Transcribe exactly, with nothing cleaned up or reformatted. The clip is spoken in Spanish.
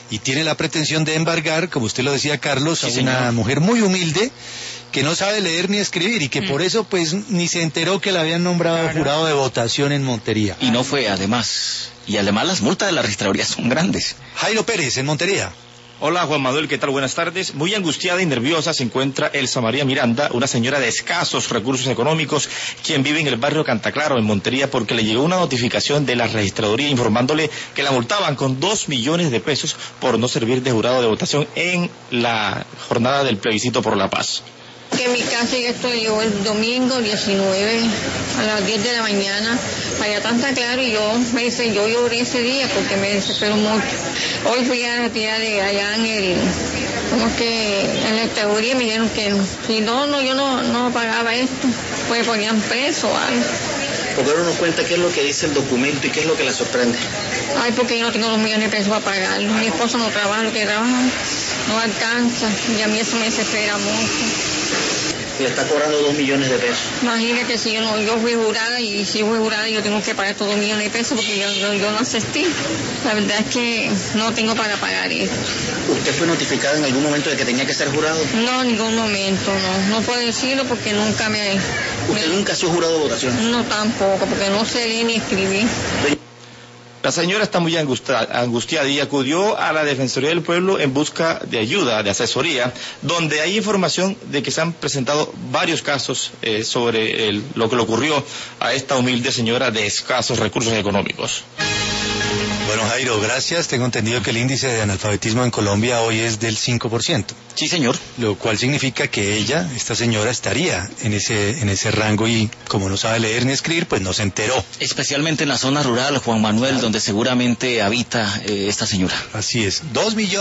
y tiene la pretensión de embargar, como usted lo decía, Carlos, sí, a una señor. mujer muy humilde que no sabe leer ni escribir y que mm. por eso pues ni se enteró que la habían nombrado claro. jurado de votación en Montería. Y no fue, además, y además las multas de la registraduría son grandes. Jairo Pérez, en Montería. Hola Juan Manuel, ¿qué tal? Buenas tardes. Muy angustiada y nerviosa se encuentra Elsa María Miranda, una señora de escasos recursos económicos, quien vive en el barrio Cantaclaro, en Montería, porque le llegó una notificación de la registraduría informándole que la multaban con dos millones de pesos por no servir de jurado de votación en la jornada del plebiscito por la paz. Que en mi casa ya estoy yo el domingo diecinueve a las diez de la mañana allá Canta Claro y yo me dice yo lloré ese día porque me desesperó mucho. Hoy fui a retirar de allá en el como que en la teoría me dijeron que si no no yo no no pagaba esto pues me ponían preso o algo. ¿Por qué no nos cuenta qué es lo que dice el documento y qué es lo que la sorprende? Ay, porque yo no tengo los millones de pesos para pagarlo. Mi esposo no trabaja, lo que trabaja no alcanza y a mí eso me desespera mucho. Le está cobrando dos millones de pesos. Imagínate si yo no, yo fui jurada y si yo fui jurada yo tengo que pagar estos dos millones de pesos porque yo, yo, yo no asistí. La verdad es que no tengo para pagar eso. ¿Usted fue notificada en algún momento de que tenía que ser jurado? No, en ningún momento, no. No puedo decirlo porque nunca me... ¿Usted me, nunca ha sido jurado de votación? No, tampoco, porque no sé leer ni escribir. La señora está muy angustiada y acudió a la Defensoría del Pueblo en busca de ayuda, de asesoría, donde hay información de que se han presentado varios casos eh, sobre el, lo que le ocurrió a esta humilde señora de escasos recursos económicos. Bueno, Jairo, gracias. Tengo entendido que el índice de analfabetismo en Colombia hoy es del cinco por ciento. Sí, señor. Lo cual significa que ella, esta señora, estaría en ese en ese rango y como no sabe leer ni escribir, pues no se enteró. Especialmente en la zona rural, Juan Manuel, claro. donde seguramente habita eh, esta señora. Así es. Dos millones.